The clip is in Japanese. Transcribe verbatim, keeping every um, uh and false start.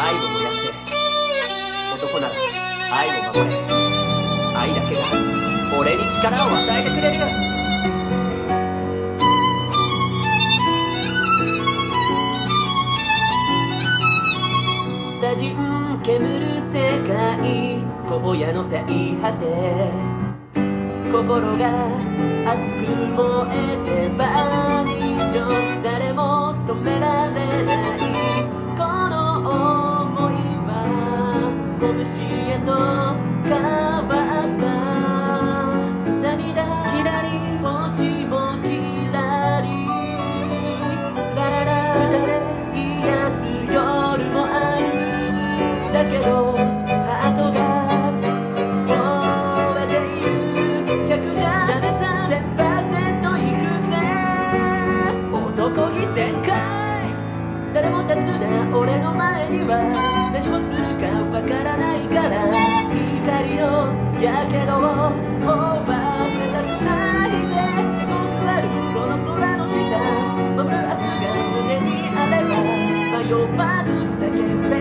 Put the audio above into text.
愛を燃やせ。男なら愛を守れ。愛だけが俺に力を与えてくれる。さじん煙る世界、荒野の最果て。心が熱く燃えてバーニッション、誰も止められないこの想いは拳へと変わった。涙きらり星もきらり、ラララ歌で癒す夜もある。だけどハートが男気全開。誰も立つな俺の前には。何もするかわからないから。怒りをやけどを負わせたくないぜ。手こくあるこの空の下、守る明日が胸にあれば迷わず叫べ。